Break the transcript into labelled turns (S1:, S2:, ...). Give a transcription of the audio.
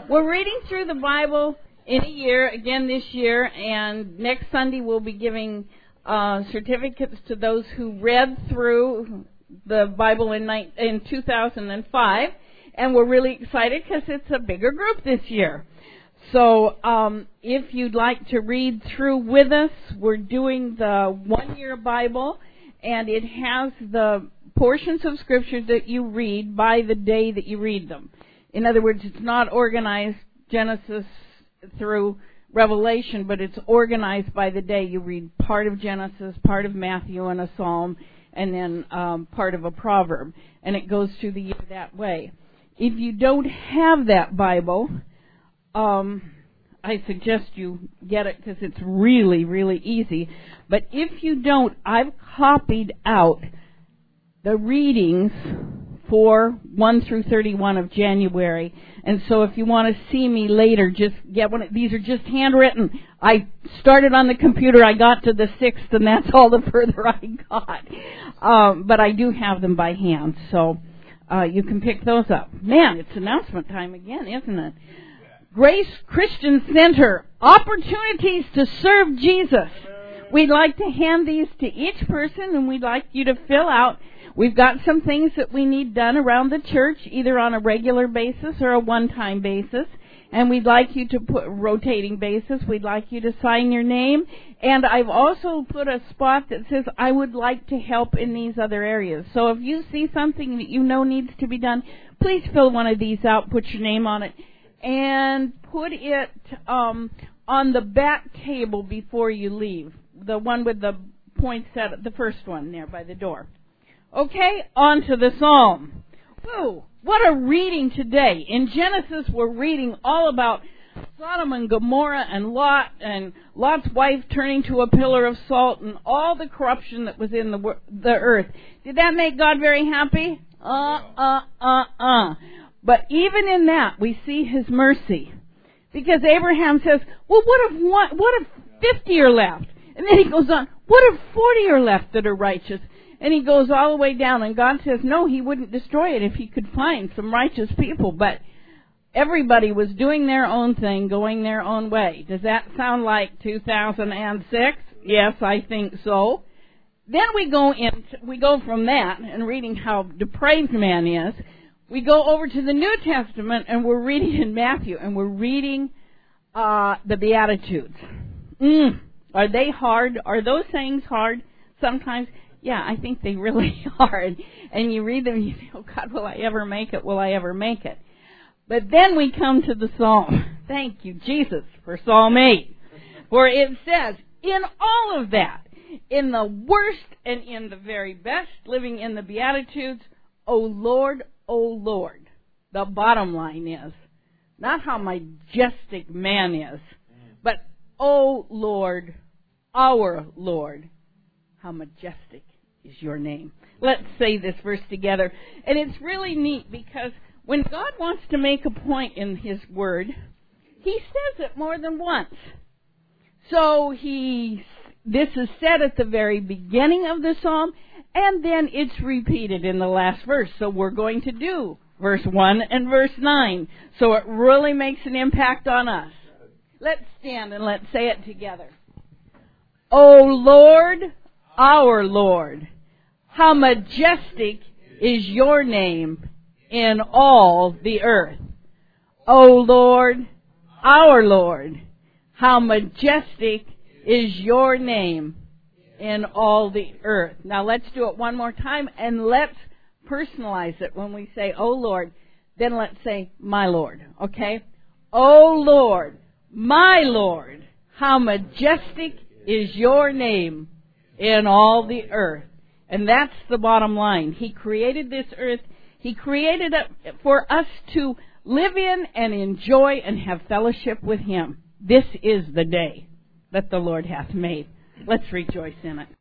S1: We're reading through the Bible in a year, again this year, and next Sunday we'll be giving certificates to those who read through the Bible in 2005, and we're really excited because it's a bigger group this year. So if you'd like to read through with us, we're doing the one-year Bible, and it has the portions of Scripture that you read by the day that you read them. In other words, it's not organized Genesis through Revelation, but it's organized by the day. You read part of Genesis, part of Matthew and a Psalm, and then part of a proverb. And it goes through the year that way. If you don't have that Bible, I suggest you get it because it's really, really easy. But if you don't, I've copied out the readings for 1 through 31 of January. And so if you want to see me later, just get one. These are just handwritten. I started on the computer. I got to the 6th, and that's all the further I got. But I do have them by hand, so you can pick those up. Man, it's announcement time again, isn't it? Grace Christian Center, opportunities to serve Jesus. We'd like to hand these to each person, and we'd like you to fill out. We've got some things that we need done around the church, either on a regular basis or a one-time basis. And we'd like you to put rotating basis. We'd like you to sign your name. And I've also put a spot that says, I would like to help in these other areas. So if you see something that you know needs to be done, please fill one of these out, put your name on it, and put it on the back table before you leave. The one with the points set, the first one there by the door. Okay, on to the Psalm. Woo, what a reading today. In Genesis, we're reading all about Sodom and Gomorrah and Lot, and Lot's wife turning to a pillar of salt, and all the corruption that was in the earth. Did that make God very happy? But even in that, we see His mercy. Because Abraham says, well, what if 50 are left? And then he goes on, what if 40 are left that are righteous? And he goes all the way down, and God says, no, He wouldn't destroy it if He could find some righteous people. But everybody was doing their own thing, going their own way. Does that sound like 2006? Yes, I think so. Then we go from that and reading how depraved man is. We go over to the New Testament, and we're reading in Matthew, and we're reading the Beatitudes. Are they hard? Are those things hard sometimes? Yeah, I think they really are. And you read them and you think, oh, God, will I ever make it? Will I ever make it? But then we come to the Psalm. Thank you, Jesus, for Psalm 8. For it says, in all of that, in the worst and in the very best, living in the Beatitudes, O Lord, the bottom line is, not how majestic man is, but, O Lord, our Lord, how majestic is your name. Let's say this verse together. And it's really neat because when God wants to make a point in His Word, He says it more than once. So this is said at the very beginning of the Psalm, and then it's repeated in the last verse. So we're going to do verse 1 and verse 9. So it really makes an impact on us. Let's stand and let's say it together. O Lord, our Lord, how majestic is your name in all the earth. O Lord, our Lord, how majestic is your name in all the earth. Now let's do it one more time, and let's personalize it. When we say, O Lord, then let's say, my Lord, okay? O Lord, my Lord, how majestic is your name in all the earth. And that's the bottom line. He created this earth. He created it for us to live in and enjoy and have fellowship with Him. This is the day that the Lord hath made. Let's rejoice in it.